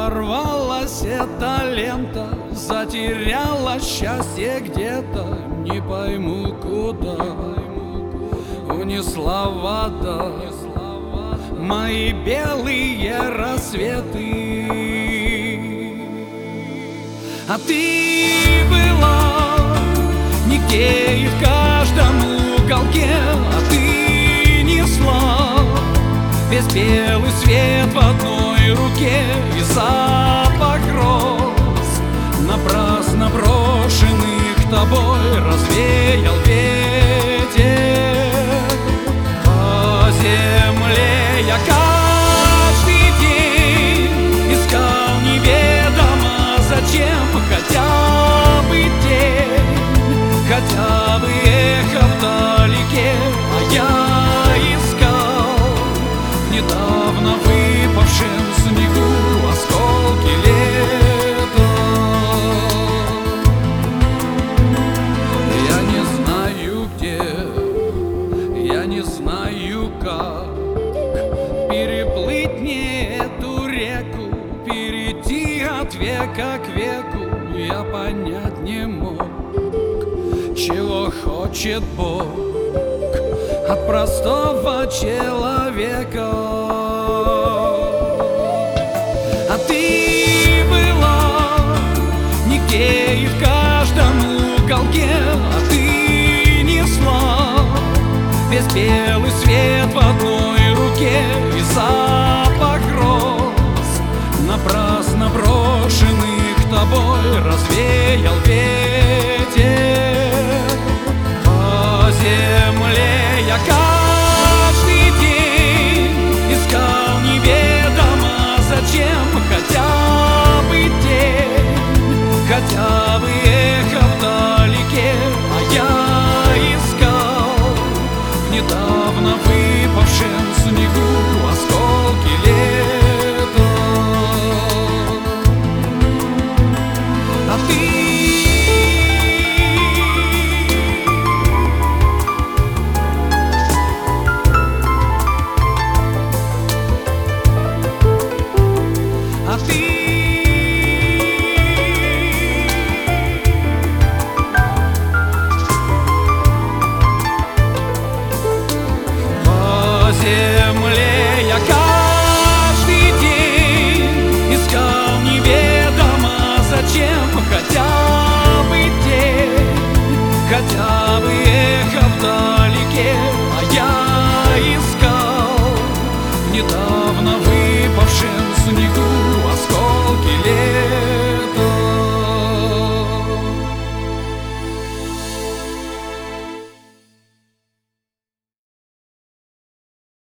Оборвалась эта лента, затеряла счастье где-то, не пойму куда. Унесла вода мои белые рассветы. А ты была нигде и в каждом уголке, а ты несла весь белый свет в одной руке. И запах роз, напрасно брошенных тобой, развеял ветер по земле. Я каждый день искал неведомо зачем хотя бы тень, хотя бы эхо вдалеке. А я искал в недавно выпавшем снегу осколки лета. Я не знаю где, я не знаю как переплыть мне эту реку, перейти от века к веку. Я понять не мог, чего хочет Бог от простого человека. А ты была нигде и в каждом уголке, а ты несла весь белый свет в одной руке. И запах роз, напрасно брошенных тобой, развеял ветер по земле. Я каждый день искал неведомо зачем хотя бы тень, хотя бы эхо вдалеке. А я искал в недавно выпавшем снегу осколки лета. А ты I feel